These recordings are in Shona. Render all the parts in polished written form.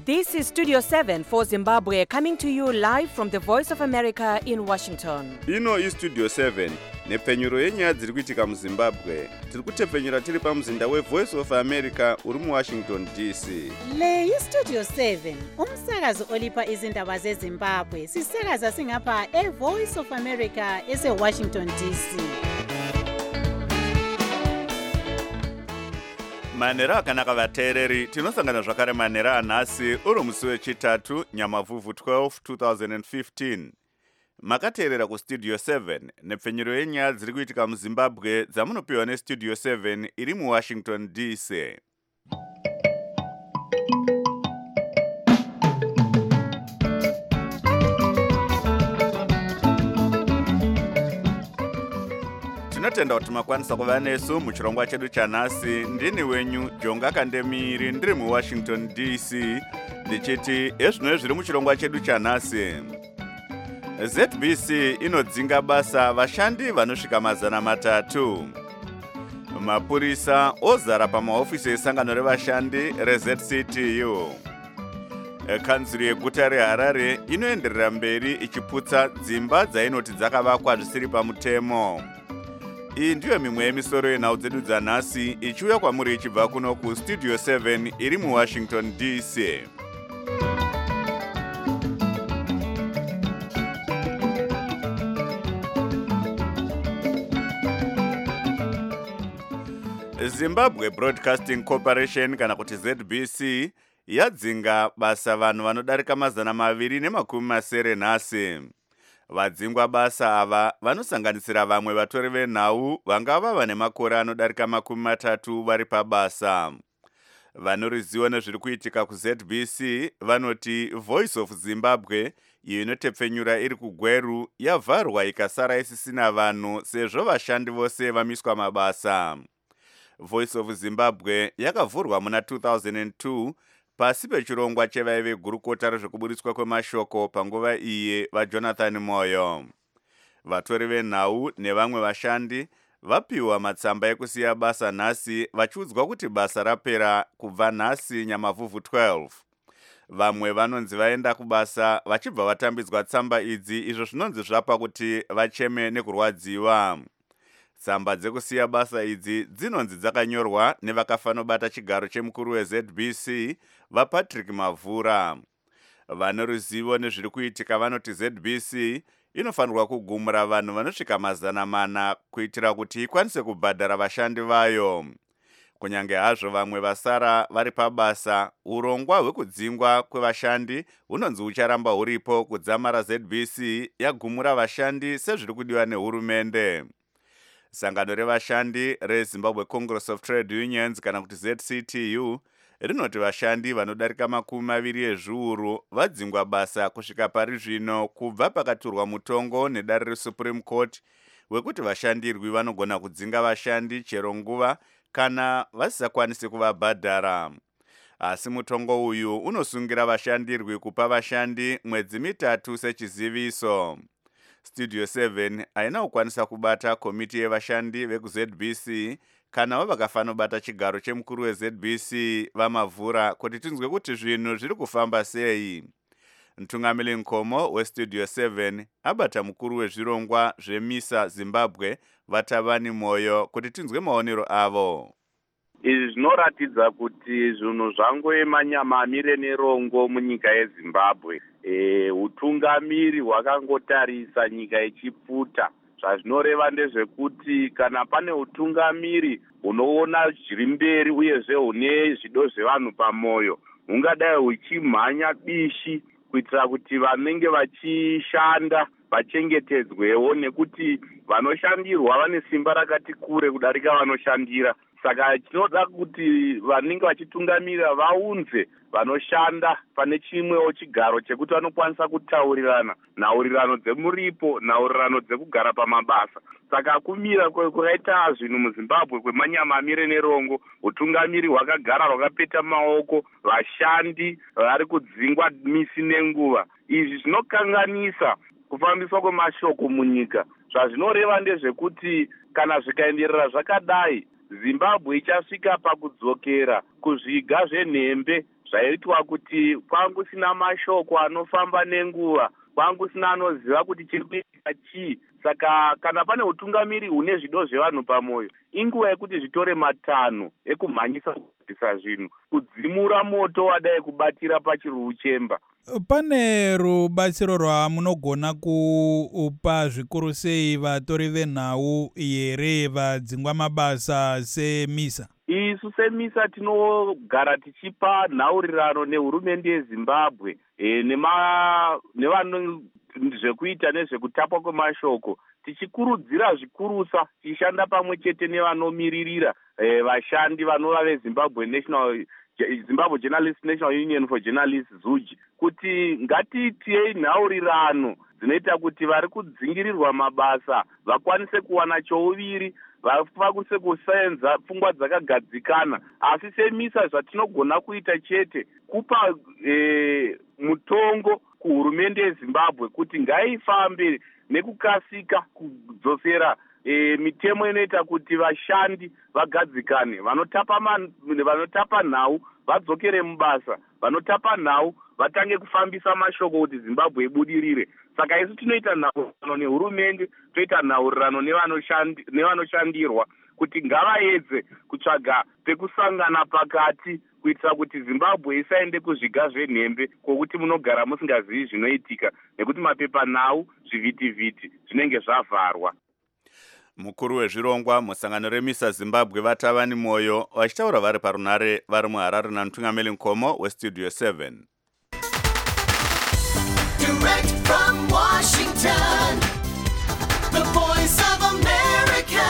This is Studio 7 for Zimbabwe, coming to you live from the Voice of America in Washington. Ino iStudio 7 nepfenyuro yenyaya dziri kuitika muZimbabwe. Tiri kutepfenyura tiri pamuzinda weVoice of America uri muWashington DC. Le iStudio 7 umsakazo olipa izindaba zeZimbabwe. Sisakaza singapha eVoice of America eseWashington DC. Manera akanaka vateereri, tinosangana zvakare manera anhasi uri musi wechitatu Nyamavhuvhu 12 2015. Makateerera kuStudio 7 nepfenyuro yenyaya dziri kuitika muZimbabwe dzamunopiwa neStudio 7 iri muWashington DC. Tinotenda kuti makwanisa kuva nesu muchirongwa chedu chanhasi. Ndini wenyu Jonga Kandemiri ndiri muWashington DC ndichiti ezvino zviri muchirongwa chedu chanhasi. ZBC inodzinga basa vashandi vanosvika 300. Mapurisa ozara pamahofisi esangano revashandi reZCTU. Kanzuri yeguta reHarare inoenderera mberi ichiputsa dzimba dzainoti dzakavakwa zvisiri pamutemo. Iyi ndiyo mimwe yemisoro yenhau dzedu dzanhasi ichiuya kwamuri ichibva kuno kuStudio 7 iri muWashington DC. Zimbabwe Broadcasting Corporation kana kuti ZBC yadzinga basa vanhu vanodarika 290 nhasi. Vadzingwa basa ava vanosanganisira vamwe vatori venhau vangava vane makore anodarika 30 vari pabasa. Vanorizivo nezviri kuitika kuZBC vanoti Voice of Zimbabwe iyo inotepfenyura iri kuGweru yavharwa ikasara isisina vanhu sezvo vashandi vose vamiswa mabasa. Voice of Zimbabwe yakavhurwa muna 2002 pasi pechirongwa chevaive gurukota rezvekuburitswa kwemashoko panguva iye vaJonathan Moyo. Vatori venhau nevamwe vashandi vapiwa matsamba ekusiya basa nhasi vachiudzwa kuti basa rapera kubva nhasi Nyamavhuvhu 12. Vamwe vanonzi vaenda kubasa vachibva vatambidzwa tsamba idzi, izvo zvinonzi zvapa kuti vacheme nekurwadziwa. Tsamba dzekusiya basa idzi dzinonzi dzakanyorwa nevakafanobata chigaro chemukuru weZBC vaPatrick Mavhura. Vanoruzivo nezviri kuitika vanoti ZBC inofanirwa kugumura vanhu vanosvika 400 kuitira kuti ikwanise kubhadhara vashandi vayo. Kunyange hazvo vamwe vasara vari pabasa, urongwa hwekudzingwa kwevashandi hunonzi hucharamba huripo kudzamara ZBC yagumura vashandi sezviri kudiwa nehurumende. Sangano revashandi reZimbabwe Congress of Trade Unions kana kuti ZCTU rinoti vashandi vanodarika 20 ezviuru vadzingwa basa kusvika pari zvino kubva pakaturwa mutongo nedare reSupreme Court wekuti vashandirwi vanogona kudzinga vashandi chero nguva kana vasisakwanisi kuvabhadhara. Asi mutongo uyu unosungira vashandirwi kupa vashandi mwedzi 3 sechiziviso. Studio 7 haina kukwanisa kubata komiti yevashandi vekuZBC kana vakafanobata chigaro chemukuru weZBC vaMavhura kuti tinzwe kuti zvinhu zviri kufamba sei. Mtungamiri Nkomo weStudio 7 abata mukuru wezvirongwa zvemisa Zimbabwe vaTavani Moyo kuti tinzwe maonero avo. Izvi zvinoratidza kuti zvinhu zvangoemanyama amire nerongo munyika yeZimbabwe. Utungamiri hwakangotarisa nyika ichipfuta. Zvazvinoreva ndezvekuti kana pane utungamiri unoona zviri mberi uyezve hune zvido zvevanhu pamoyo, hungadai huchimhanya bishi kuitira kuti vanenge vachishanda vachengetedzwewo, nekuti vanoshandirwa vane simba rakati kure kudarika vanoshandira. Saka tinoda kuti vanenge vachitungamira vaunze vanoshanda pane chimwewo chigaro chekuti vanokwanisa kutaurirana nhaurirano dzemuripo, nhaurirano dzekugara pamabasa. Saka kumira kwakaita zvinhu muZimbabwe kwemanyama amire nerongo, utungamiri hwakagara hwakapeta maoko, vashandi vari kudzingwa misi nenguva. Izvi zvinokanganisa kufambiswa kwemashoko munyika. Zvazvinoreva ndezvekuti kana zvikaenderera zvakadai, Zimbabwe ichasvika pakudzokera kuzviga zvenhembe zvaitwa kuti kwangusina mashoko anofamba nenguva, kwangusina anoziva kuti chiri kuitika chii. Saka kana pane utungamiri hune zvido zvevanhu pamwoyo, inguva yekuti zvitore matanho ekumhanyisa kugadzisa zvinhu, kudzimura moto wadai kubatira pachiruvu chemba. Pane rubatsiro rwamunogona kupa zvikuru sei vatori venhau here vadzingwa mabasa semisa? Isu semisa tinogara tichipa nhaurirano nehurumende yeZimbabwe nezvekuita nezvekutapwa kwemashoko, tichikurudzira zvikurusa, tichishanda pamwe chete nevanomiririra vashandi vanova veZimbabwe Zimbabwe Journalists National Union for Journalists ZUJ, kuti ngatiitei nhaurirano dzinoita kuti vari kudzingirirwa mabasa vakwanise kuwana chouviri, vakwanise kusenza pfungwa dzakagadzikana. Asi semisa zvatinogona kuita chete kupa mutongo kuhurumende yeZimbabwe kuti ngaifambe nekukasika kudzosera mitemo inoita kuti vashandi vagadzikane, vanotapa nhau vadzokere mubasa, vanotapa nhau vatange kufambisa mashoko kuti Zimbabwe ibudirire. Saka isu tinoita nhaurirano nehurumende, toita nhaurirano nevanoshandirwa kuti ngavaedze kutsvaga pekusangana pakati kuitira kuti Zimbabwe isaende kuzviga zvenhembe kwokuti munogara musingazivi zvinoitika nekuti mapepanhau, zvivhitivhiti zvinenge zvavharwa. Mukuru wezvirongwa musangano remisa Zimbabwe Vatavani Moyo vachitaura vari parunare vari muHarare naMutungamiri Nkomo weStudio 7. Direct from Washington, the voice of America,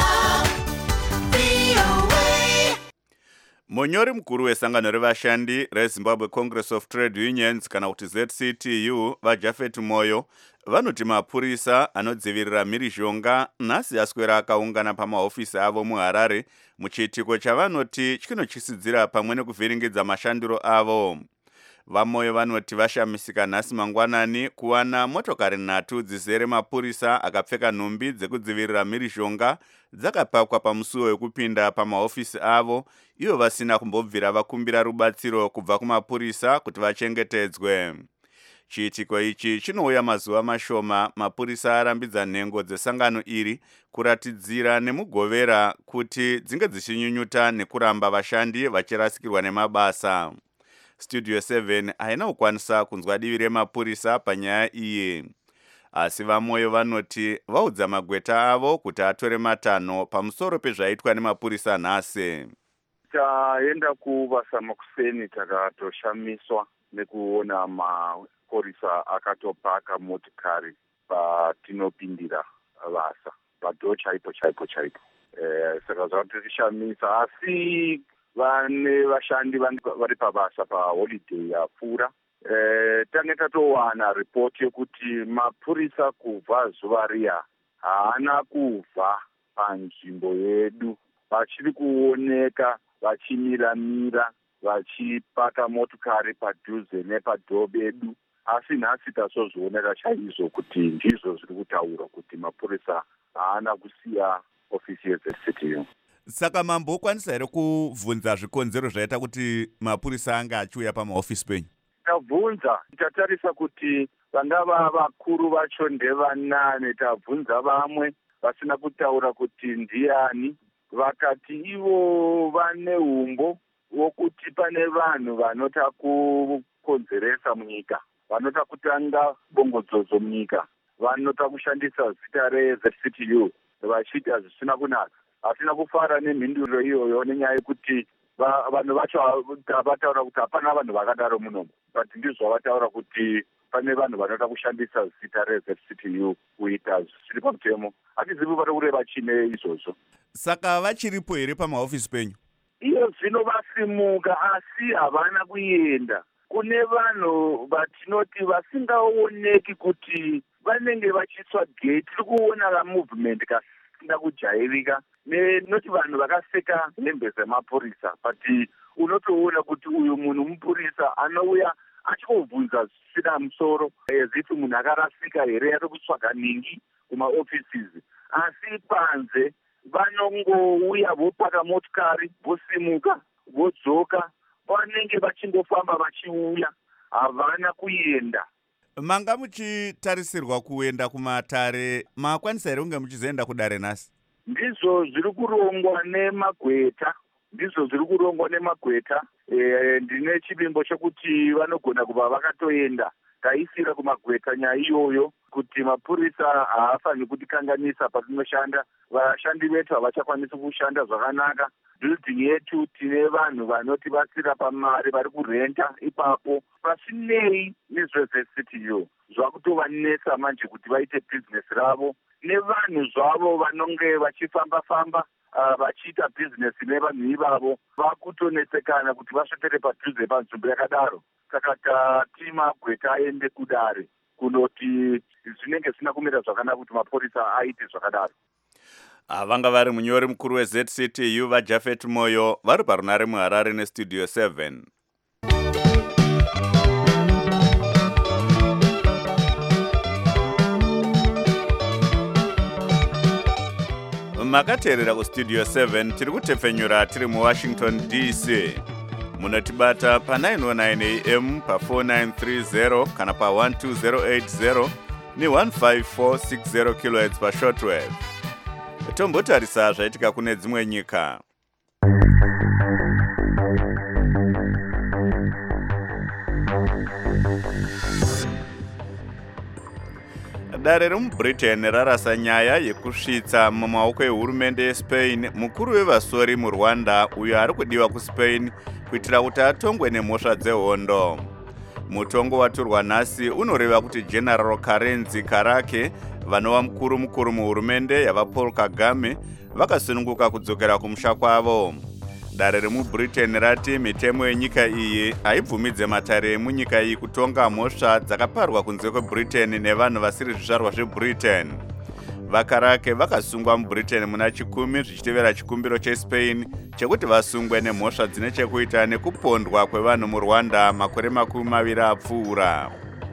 VOA. Munyori mukuru wesangano revashandi reZimbabwe Congress of Trade Unions kana kuti ZCTU vaJafet Moyo vanoti mapurisa anodzivirira mhirizhonga nhasi aswera akaungana pamahofisi avo muHarare muchiitiko chavanoti chinochisidzira pamwe nekuvhiringidza mashandiro avo. VaMoyo vanoti vashamisika nhasi mangwanani kuwana motokari 3 dzizere mapurisa akapfeka nhumbi dzekudzivirira mhirizhonga dzakapakwa pamusuwo wekupinda pamahofisi avo, ivo vasina kumbobvira vakumbira rubatsiro kubva kumapurisa kuti vachengetedzwe. Chiitiko ichi chinouya mazuva mashoma mapurisa arambidza nhengo dzesangano iri kuratidzira nemugovera kuti dzinge dzichinyunyuta nekuramba vashandi vachirasikirwa nemabasa. Studio 7 haina kukwanisa kunzwa divi remapurisa panyaya iyi. Asi VaMoyo vanoti vaudza magweta avo kuti atore matanho pamusoro pezvaitwa nemapurisa nhasi. Taenda kuvasa makuseni takatoshamiswa nekuona mapurisa akatopaka motikari patinopindira vasa padho chaipo. Saka zvatirishamisa, asi vane vashandi vari pabasa paholiday yapfuura. Tange tatowana ripoti yekuti mapurisa kubva zuva riya haana kubva panzvimbo yedu, vachiri kuoneka vachimiramira vachipaka motokari padhuze nepadho bedu. Asi nhasi tasozvionera chaizvo kuti ndizvo zviri kutaurwa kuti mapurisa haana kusiya ofisi yeZCTU. Saka mambokwanisa here kubvunza zvikonzero zvaita kuti mapurisa anga achiuya pamahofisi penyu? Tabvunza, tatarisa kuti vangava vakuru vacho ndevanane, tabvunza vamwe vasina kutaura kuti ndiani. Vakati ivo vane umbo wokuti pane vanhu vanota kukonzeresa munyika, vanota kutanga bongodzodzo munyika, vanota kushandisa zita reZCTU vachiita zvisina kunaka. Hatina kufara nemhinduro iyoyo nenyaya yekuti vanhu vacho vataura kuti hapana vanhu vakadaro munomu, but ndizvo vataura kuti pane vanhu vanoda kushandisa zita reZCTU kuita zviri pamutemo. Hatizivi vari kureva chine izvozvo. Saka vachiripo here pamahofisi penyu? Iyo zvino vasimuka asi havana kuenda. Kune vanhu vatinoti vasingaoneki kuti vanenge vachitsva gate. Tiri kuona movement kasina kujairika noti vanhu vakapfeka hembe dzemapurisa, but unotoona kuti uyu munhu mupurisa anouya achikobvunza zvisina musoro, zifi munhu akarasika here, ari kutsvaga ningi kumaoffices. Asi panze vanongouya vopaka motikari, vosimuka, vodzoka, vanenge vachingofamba vachiuya, havana kuenda. Manga muchitarisirwa kuenda kumatare, makwanisa here kunge muchizoenda kudare nhasi? Ndizvo zviri kurongwa nemagweta. Ndine chivimbo chokuti vanogona kuva vakatoenda. Taisira kumagweta nyaya iyoyo kuti mapurisa haafaniri kutikanganisa patinoshanda. Vashandi vetu havachakwanisi kushanda zvakanaka. Building yetu tine vanhu vanotibatsira pamari vari kurenta ipapo. Pasinei nezvezvesitiyo zvakutovanetsa manje kuti vaite business ravo. Nevanhu zvavo vanonge vachifamba-famba vachiita business nevanhu ivavo vakutonetsekana kuti vasvepere padhuze panzvimbo yakadaro. Saka tati magweta aende kudare kunoti zvinenge zvisina kumira zvakanaka kuti mapurisa aite zvakadaro. Vanga vari munyori mukuru weZCTU vaJafet Moyo vari parunare muHarare nestudio 7. Makateerera kustudio 7 tiri kutepfenyura tiri muWashington DC. Munotibata pa909 AM pa4930 kana pa12080 ne15460 kHz pashortwave. Tombotarisa zvaitika kune dzimwe nyika. Dare remuBritain rarasa nyaya yekusvitsa mumaoko ehurumende yeSpain mukuru wevasori muRwanda uyo ari kudiwa kuSpain kuitira kuti atongwe nemhosva dzehondo. Mutongo waturwa nhasi unoreva kuti General Karenzi Karake vanova mukuru muhurumende yava Paul Kagame vakasununguka kudzokera kumusha kwavo. Dare remuBritain rati mitemo yenyika iyi haibvumidze matare emunyika iyi kutonga mhosva dzakaparwa kunze kweBritain nevanhu vasiri zvizvarwa zveBritain. Vakarake vakasungwa muBritain muna 10 zvichitevera chikumbiro cheSpain chekuti vasungwe nemhosva dzine chekuita nekupondwa kwevanhu muRwanda makore 20 apfuura.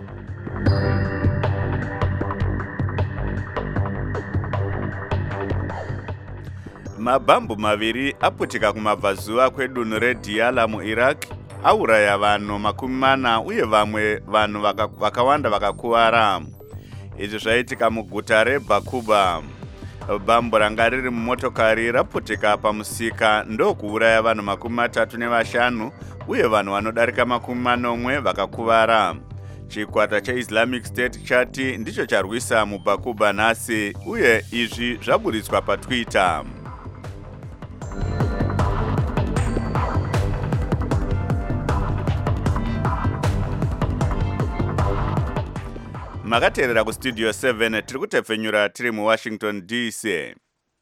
Mabhambu maviri aputika kumabvazuva kwedunhu reDiyala muIraq auraya vanhu 40 uye vamwe vanhu vakawanda vakakuvara. Izvi zvaitika muguta reBakuba. Bhambu ranga riri mumotokari raputika pamusika ndokuuraya vanhu 35 uye vanhu vanodarika 40 vakakuvara. Chikwata cheIslamic State chati ndicho charwisa muBakuba nhasi uye izvi zvaburitswa paTwitter. Makateerera kustudio 7 tiri kutepfenyura tiri muWashington DC.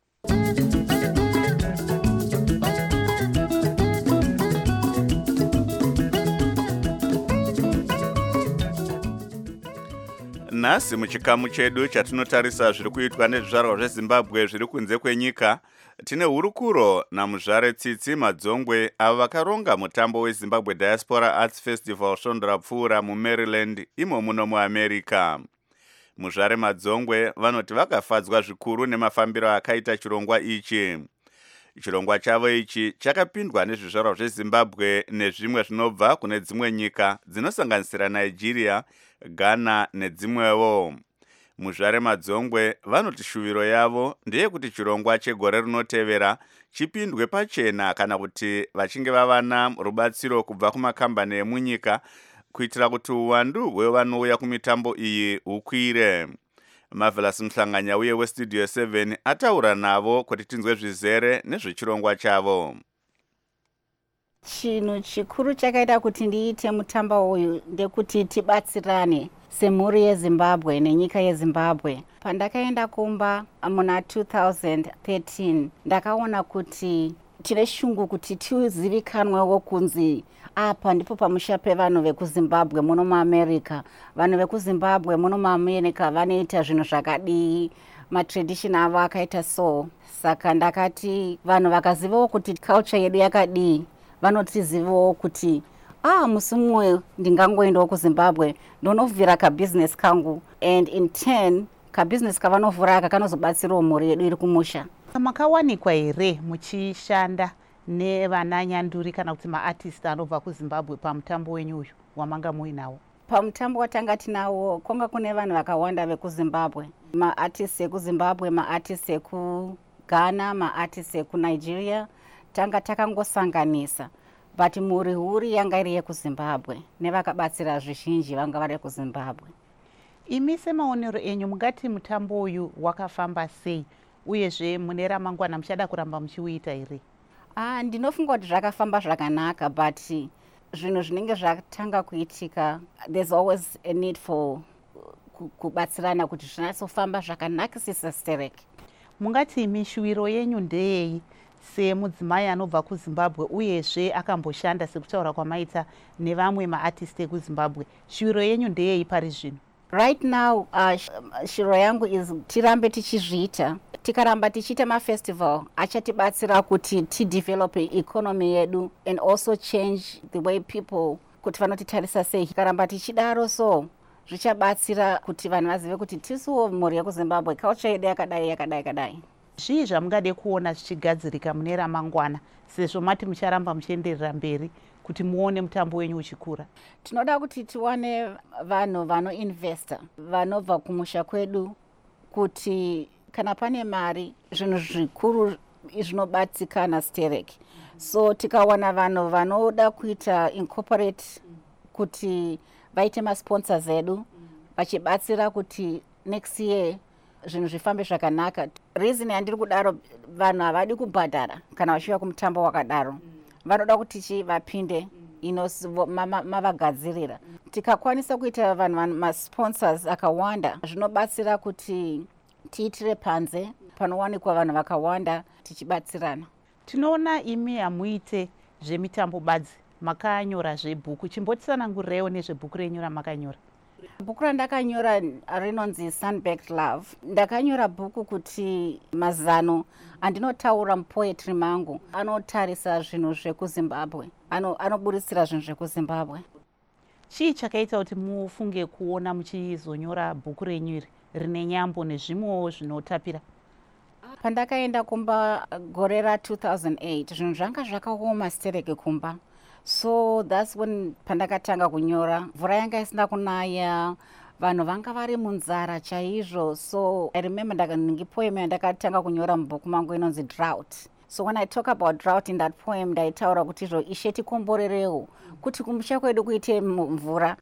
Nhasi muchikamu chedu chatinotarisa zviri kuitwa nezvizvarwa zveZimbabwe zviri kunze kwenyika, tine hurukuro namuzvare Tsitsi Madzongwe avo vakaronga mutambo weZimbabwe Diaspora Arts Festival svondo rapfuura muMaryland imo muno muAmerica. Muzvare Madzongwe vanoti vakafadzwa zvikuru nemafambiro akaita chirongwa ichi. Chirongwa chavo ichi chakapindwa nezvizvarwa zveZimbabwe nezvimwe zvinobva kune dzimwe nyika dzinosanganisira Nigeria, Ghana nedzimwewo. Muzvare Madzongwe vanoti shuviro yavo ndeyekuti chirongwa chegore rinotevera chipindwe pachena kana kuti vachinge vavana rubatsiro kubva kumakambani emunyika kuitira kuti uwandu hwevanouya kumitambo iyi hukwire. Marvelous Mhlanganya uye westudio 7 ataura navo kuti tinzwe zvizere nezvechirongwa chavo. Chinhu chikuru chakaita kuti ndiite mutambo uyu ndekuti tibatsirane semhuri yeZimbabwe nenyika yeZimbabwe. Pandakaenda kumba muna 2013 ndakaona kuti tine shungu kuti tizivikanwewo kunzi apa ndipo pamusha pevanhu vekuZimbabwe muno muAmerica. Vanhu vekuZimbabwe muno muAmerica vanoita zvinhu zvakadii, matradition avo akaita so. Saka ndakati vanhu vakazivawo kuti culture yedu yakadii, vanotizivawo kuti musi mumwe ndingangoendawo kuZimbabwe ndonovhura kabusiness kangu, and in turn kabusiness kavanovhura aka kanozobatsirawo mhuri yedu iri kumusha. Makawanikwa here muchishanda nevananyanduri kana kuti maartist anobva kuzimbabwe pamutambo wenyu uyu wamanga muinawo? Pamutambo watanga tinawo konga kune vanhu vakawanda vekuzimbabwe, maartist ekuzimbabwe, maartist ekughana, maartist ekunigeria. Tanga takangosanganisa, but muri huri yanga iri yekuzimbabwe nevakabatsira zvizhinji vanga vari kuzimbabwe. Imi semaonero enyu mungati mutambo uyu wakafamba sei, uyezve mune ramangwana muchada kuramba muchiuita here? Ndinofunga kuti zvakafamba zvakanaka, but zvinhu zvinenge zvatanga kuitika, there's always a need for kubatsirana kuti zvinatsofamba zvakanakisisa Sterek. Mungati mishuwiro yenyu ndeyei semudzimai anobva kuzimbabwe uyezve akamboshanda sekutaura kwamaita nevamwe maartist ekuzimbabwe? Shuwiro yenyu ndeyei pari zvino? Right now, shiro yangu is tirambe tichizviita. Tikaramba tichiita mafestival, achatibatsira kuti tidevelope economy yedu and also change the way people kuti vanotitarisa sei. Tikaramba tichidaro so zvichabatsira kuti vanhu vazive kuti tisuwo mhuri yekuzimbabwe culture yedu yakadai. Zvii zvamungade kuona zvichigadzirika mune ramangwana sezvo mati mucharamba muchienderera mberi kuti muone mutambo wenyu uchikura? Tinoda kuti tiwane vanhu vanoinvesta, vanobva kumusha kwedu, kuti kana pane mari zvinhu zvikuru zvinobatsikana Sterek. So tikawana vanhu vanoda kuita incorporate kuti vaite masponsors edu vachibatsira kuti next year zvinhu zvifambe zvakanaka. Reason yandiri kudaro, vanhu havadi kubhadhara kana vachiuya kumutambo wakadaro, vanoda kuti vapinde mavagadzirira. Tikakwanisa kuita vanhu masponsors akawanda, zvinobatsira kuti tiitire panze panowanikwa vanhu vakawanda tichibatsirana. Tinoona imi hamuite zvemitambo badzi, makanyora zvebhuku. Chimbotsanangurirewo nezvebhuku renyu ramakanyora. Bhuku randakanyora rinonzi Sunbacked Love. Ndakanyora bhuku kuti mazano andinotaura mupoetry mangu anotarisa zvinhu zvekuzimbabwe, anoburitsira zvinhu zvekuzimbabwe. Chii chakaita kuti mufunge kuona muchizonyora bhuku renyu iri rine nyambo nezvimwewo zvinotapira? Pandakaenda kumba gore ra2008, zvinhu zvanga zvakaoma Sterek kumba. So that's when pandakatanga kunyora. Mvura yanga isina kunaya, vanhu vanga vari munzara chaizvo. So I remember poem ndakatanga kunyora mubhuku mangu inonzi Drought. So when I talk about drought in that poem, ndaitaura kuti ishe tikomborerewo kuti kumusha kwedu kuite mvura.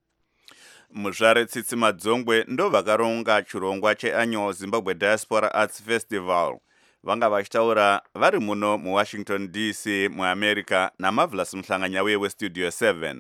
Muzvare Tsitsi Madzongwe ndo vakaronga chirongwa cheannual Zimbabwe Diaspora Arts Festival. Vanga vachitaura vari muno muWashington DC muAmerica naMarvelous Mhlanganyauye weStudio 7.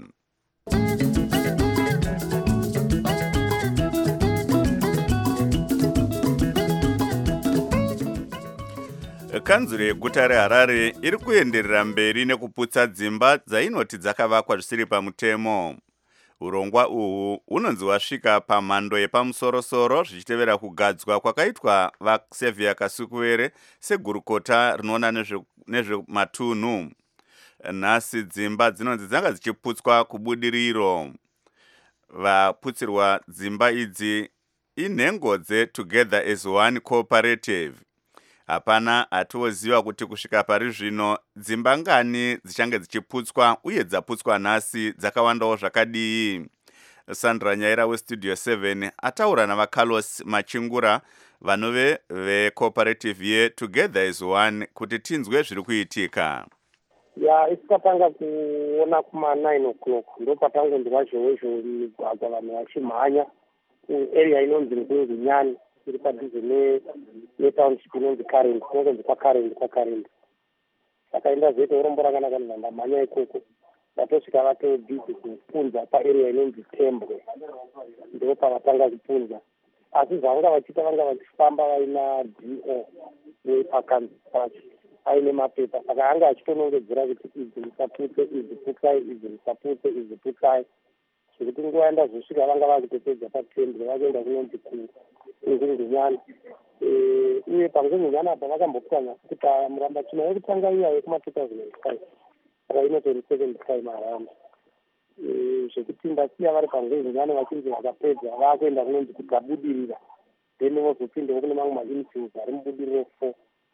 Kanzuro yeguta reHarare iri kuenderera mberi nekuputsa dzimba dzainoti dzakavakwa zvisiri pamutemo. Urongwa uhu unonzi wasvika pamhando yepamusoro-soro zvichitevera kugadzwa kwakaitwa vaXavier Kasukuwere segurukota rinoona nezvematunhu. Nhasi dzimba dzinonzi dzanga dzichiputswa kubudiriro. Vaputsirwa dzimba idzi inhengo dzeTogether as One Cooperative. Hapana atoziva kuti kusvika pari zvino dzimba ngani dzichange dzichiputswa uye dzaputswa nhasi dzakawandawo zvakadii. Sandra Nyaira weStudio 7 ataura navaCarlos Machingura vanove vecooperative yeTogether as One kuti tinzwe zviri kuitika. Isikatanga kuona kuma9 o'clock ndopatangonzwa zhowezhowe migwagwa vanhu vachimhanya area inonzi Ngungunyani iri padhuze netownship inonzi Karendi, kunonzi kwaKarendi. Saka zoita urombo rakanaka ndamhanya ikoko. Ndatosvika vatobhizi kupunza paarea inonzi Tembwe, ndo pavatanga kupunza. Asi zvavanga vachiita vanga vachifamba vaina DO wepakanzi pacho aine mapepa, saka anga achitonongedzera kuti idzi musaputse, idzi putsai, idzi musaputse, idzi putsai. Zvekuti nguva ndazosvika vanga vakutopedza paTembwe vakuenda kunonzi Ngungunyani. Uye paNgungunyani apa vakambopwanya kuti murambachina yekutanga iya yekuma2005 saka ino27 maranda. Zvekuti ndasiya vari paNgungunyani vachinzi vakapedza vakuenda kunonzi kugabudirira, then vozopindawo kune mamwe mainfields ari mubudiriro 4.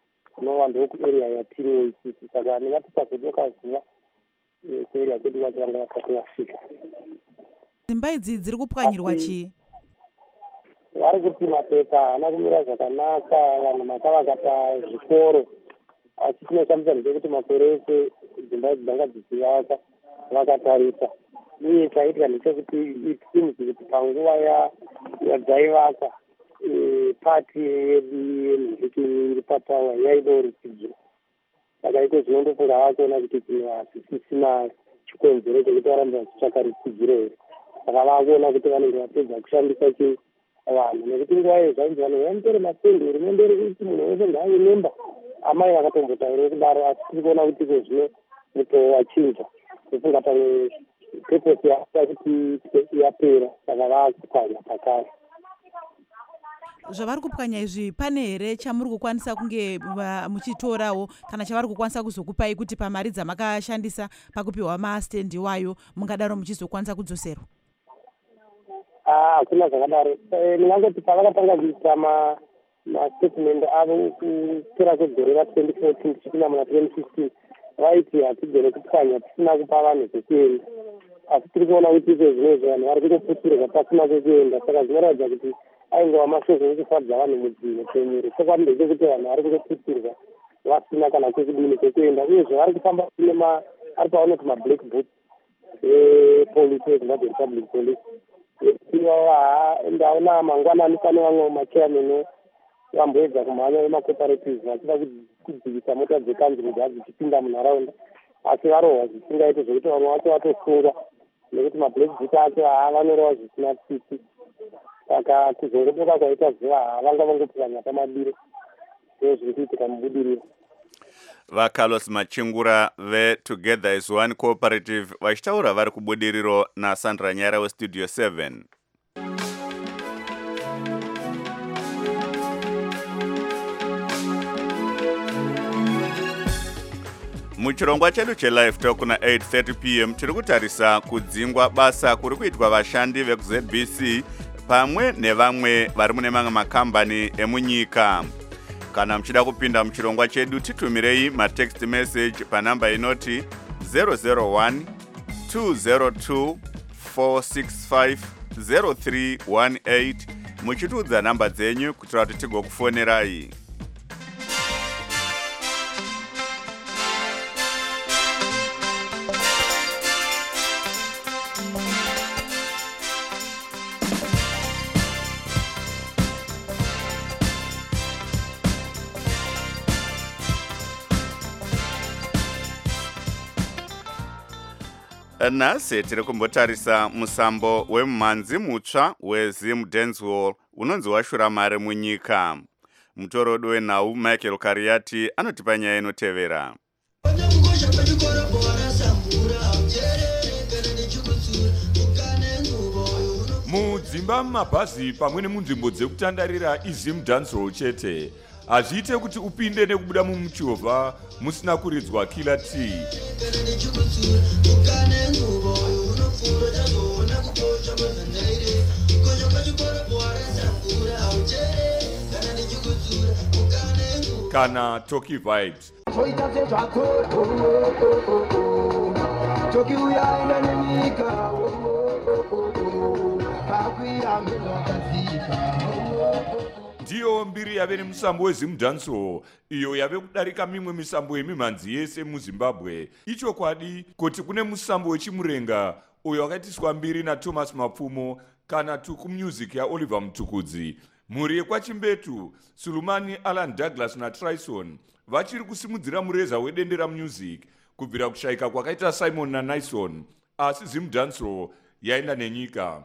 kunova ndokuarea yatiriwo isisi. Saka ndingati pazodoka zuva kuarea kwedu kwacho vanga vasati vasvika. Dzimba idzi dziri kupwanyirwa chii? Vari kuti mapepa haana kumira zvakanaka, vanhu makavakata zvikoro, asi tinoshamisa ndechekuti makore ese dzimba idzi dzanga dzichivaka vakatarisa. Uye chaitika ndechekuti itimuzi kuti panguva yadzaivaka pati yemuziki iri patawa yaido rutsidzo. Saka iko zvinondofunga vakuona kuti chinhu hasisina chikonzero chekuti varambe vachitsvaka rutsidziro here. Saka vakuona kuti vanenge vapedza kushandisa vanhu, nekuti nguva iyo zvainzi vanhu vainotore mapendi, hurumende iri kuti munhu wese ngaave memba. Amai vakatombotaura kudaro, asi tiri kuona kuti iko zvino mutoo wachinja. Tofunga pamwe purpose yakuti yapera, saka vaakupwanya pakare. Zvavari kupwanya izvi pane here chamuri kukwanisa kunge muchitorawo kana chavari kukwanisa kuzokupai kuti pamari dzamakashandisa pakupiwa mastendi wayo mungadaro muchizokwanisa kudzoserwa? Hakuna zvakadaro. Ndingangoti pavakatanga kuita mastatement avo kupera kwegore ra2014 tichipinda muna 2015 vaiti hatigone kupwanya tisina kupa vanhu kwekuenda, asi tiri kuona kuti iko zvinezvi vanhu vari kutoputirwa pasina kwekuenda. Saka zvinoratidza kuti aingova mashoko ekufadza vanhu mudzino chenyuro. Chokwadi ndechekuti vanhu vari kutoputirwa vasina kana kwekudini kwekuenda, uyezve vari kufamba ari pavanoti mablack book epolice yezimbabwe republic police. Ndaona mangwanani pane vamwe machairman vamboedza kumhanya vemacooperative vachida kudzivisa mota dzekanzuru dzichipinda munharaunda, asi varohwa zvisingaiti zvokuti vamwe vacho vatosungwa nekuti mablack book acho vanorohwa zvisina tsitsi. Saka kuzongodoka kwaita zuva vanga vangopwanya pamadiro. Ndizvo zviri kuitika mubudiriro. VaCarlos Machingura veTogether as One Cooperative vachitaura vari kubudiriro naSandra Nyara weStudio 7. Muchirongwa chedu chelive talk kuna 8:30 p.m. tiri kutarisa kudzingwa basa kuri kuitwa vashandi vekuZBC pamwe nevamwe vari mune mamwe makambani emunyika. Kana mchida kupinda muchirongwa chedu titumirei matext message panamba inoti 001 202 465 0318 muchitudza namba dzenyu kuitira kuti tigokufonerai. Nhasi tiri kumbotarisa musambo wemumhanzi mutsva weZim Dancehall unonzi washuramari munyika. Mutorodo wenhau Michael Kariati anotipa nyaya inotevera. Mudzimba mumabhazi pamwe nemunzvimbo dzekutandarira iZim Dancehall chete. Hazviite kuti upinde nekubuda mumuchovha musina kuridzwa killer T. Kana Toki Vibes. Ndiyo mbiri yave nemusambo weZim Dancehall iyo yave kudarika mimwe misambo yemimhanzi yese muZimbabwe. Ichokwadi kuti kune musambo wechimurenga uyo wakaitiswa mbiri naThomas Mapfumo kana Tuku Music yaOliver Mutukudzi. Mhuri yekwachimbetu Sulumani Alan Douglas naTryson vachiri kusimudzira mureza wedendera music kubvira kushaika kwakaita Simon naNyson, asi Zim Dancehall yaenda nenyika.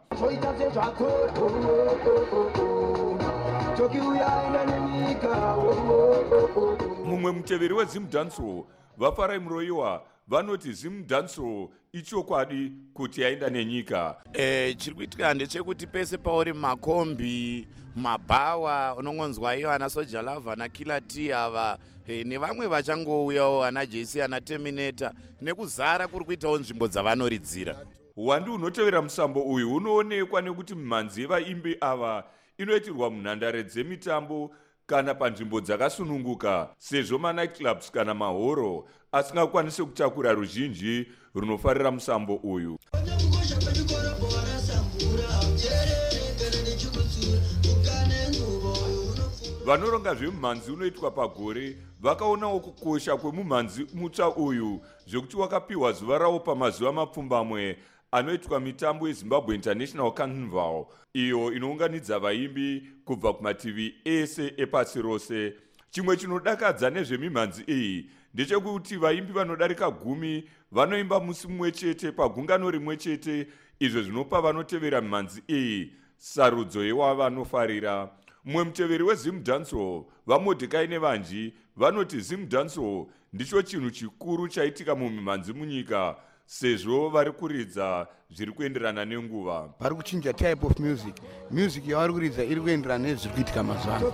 Mumwe muteveri weZim Dancehall Vafarai Muroyiwa vanoti Zim Dancehall ichokwadi kuti yaenda nenyika. Chiri kuitika ndechekuti pese pauri makombi, mabhawa, unongonzwa iyo ana Soja Lava na Killer T ava nevamwe vachangouyawo ana JC ana Terminator nekuzara kuri kuitawo nzvimbo dzavanoridzira. Wandi unotevera musambo uyu unoonekwa nekuti mimhanzi yevaimbi ava inoitirwa munhandare dzemitambo kana panzvimbo dzakasununguka, sezvo manightclubs kana mahoro asingakwanisi kutakura ruzhinji runofarira musambo uyu. Vanoronga zvemumhanzi unoitwa pagore vakaonawo kukosha kwemumhanzi mutsva uyu, zvekuti wakapiwa zuva rawo pamazuva mapfumbamwe anoitwa mitambo yeZimbabwe International Carnival, iyo inounganidza vaimbi kubva kumativi ese epasi rose. Chimwe chinodakadza nezvemimhanzi iyi ndechekuti vaimbi vanodarika 10 vanoimba musi mumwe chete pagungano rimwe chete, izvo zvinopa vanotevera mimhanzi iyi sarudzo yewavanofarira. Mumwe muteveri weZim Dancehall, vaMordecai nevanji, vanoti Zim Dancehall ndicho chinhu chikuru chaitika mumimhanzi munyika, sezvo vari kuridza zviri kuenderana nenguva. Vari kuchinja type of music yavari kuridza iri kuenderana nezviri kuitika mazuva ano.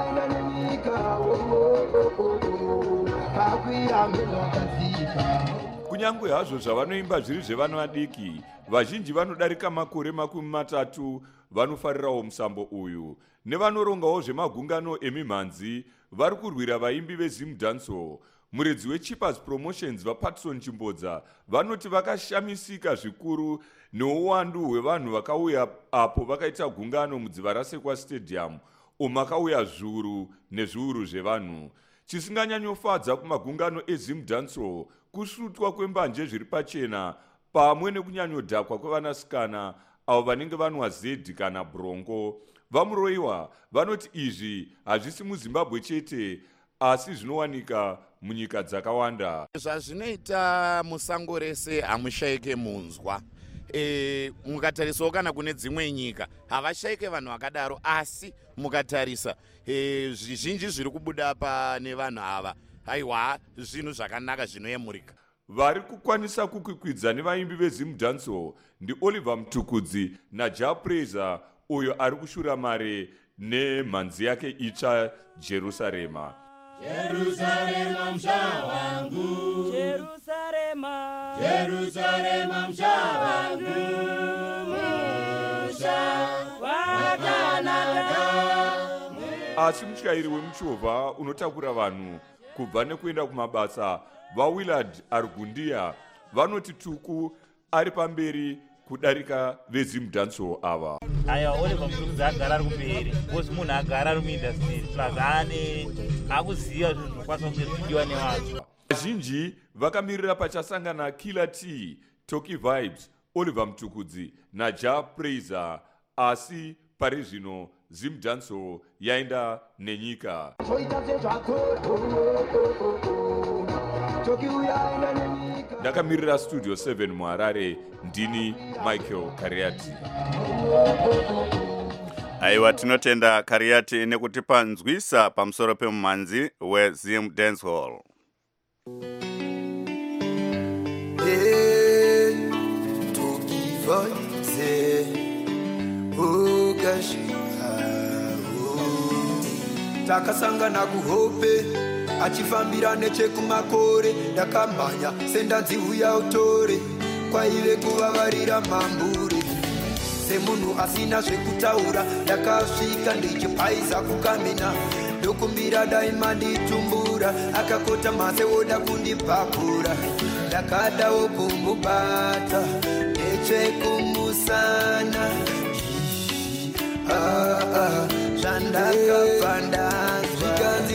Kunyange hazvo zvavanoimba zviri zvevana vadiki, vazhinji vanodarika makore 30 vanofarirawo musambo uyu. Nevanorongawo zvemagungano emimhanzi vari kurwira vaimbi veZim Dancehall. Muredzi weChippers Promotions vaPatson Chimbodza vanoti vakashamisika zvikuru neuwandu hwevanhu vakauya apo vakaita gungano mudziva raSekwa Stadium, umakauya zviuru nezviuru zvevanhu. Chisinganyanyofadza kumagungano eZim Dancehall kusvutwa kwembanje zviri pachena pamwe nekunyanyodhakwa kwevanasikana avo vanenge vanwa zedhi kana bronco. Vamuroiwa vanoti izvi hazvisi muZimbabwe chete asi zvinowanika munyika dzakawanda. Zvazvinoita musango rese hamushaike munzwa. Mukatarisawo kana kune dzimwe nyika havashaike vanhu vakadaro, asi mukatarisa zvizhinji zviri kubuda pane vanhu ava, haiwa zvinhu zvakanaka zvinoyemurika. Vari kukwanisa kukwikwidza nevaimbi veZim Dancehall ndi Oliver Mtukudzi naJah Praiser, uyo ari kushura mare nemhanzi yake itsva Jerusarema. Jerusalema msha wangu, Jerusalema, Jerusalema msha wangu, msha wakanaka. Asi mutyairi wemuchovha unotakura vanhu kubva nekuenda kumabasa vaWillard Argundia vanoti Tuku ari pamberi kudarika veZim Dancehall ava. Aya Oliver Mtukudzi agara ari kumberi, kozi munhu agara ari muindustry plus akuziva zvinhu zvinokwanisa kunge zvichidiwa nevanhu. Vazhinji vakamirira pachasangana Killer T, Toki Vibes, Oliver Mtukudzi naJah Praiser, asi pari zvino Zim Dancehall yaenda nenyika. Ndakamirira Studio 7 muHarare, ndini Michael Kariati. Aiwa, tinotenda Kariati nekutipa nzwisa pamusoro pemumhanzi weZim Dancehall. Takasangana kuhope achifambira nechekumakore, ndakamhanya sendanzivuya utore, kwaive kuvavarira mambure. Semunhu asina zvekutaura ndakasvika ndichipaiza kukamina, ndokumbira daima nditumbura, akakota mase woda kundipakura, ndakadawo kumubata nechekumusana. Zvandakapanda zvikanzi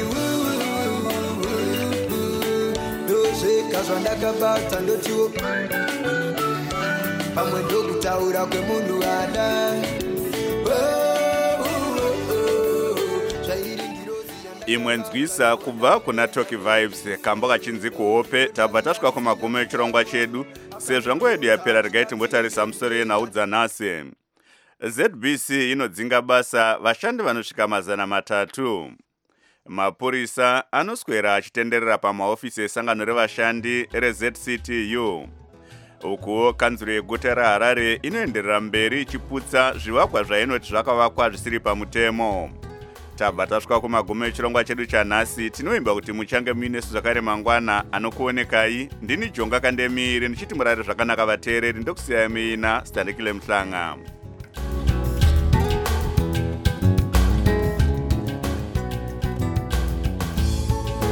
ndozveka zvandakabata ndotiwo pamwe ndokutaura kwemunhu ada. Imwe nzwisa kubva kuna Toki Vibes kamba kachinzi kuhope. Tabva tasvika kumagumo echirongwa chedu, sezvo nguva yedu yapera regai timbotarisa musoro yenhau dzanhasi. ZBC inodzinga basa vashandi vanosvika 300. Mapurisa anoswera achitenderera pamahofisi esangano revashandi reZCTU. Ukuwo kanzuro yeguta raHarare inoenderera mberi ichiputsa zvivakwa zvainoti zvakavakwa zvisiri pamutemo. Tabva tasvika kumagumo echirongwa chedu chanhasi. Tinoimba kuti muchange muinesu zvakare mangwana. Anokuonekai ndini Jonga Kandemire ndichiti murare zvakanaka vateereri, ndokusiyai muina Standikile Mhlanga.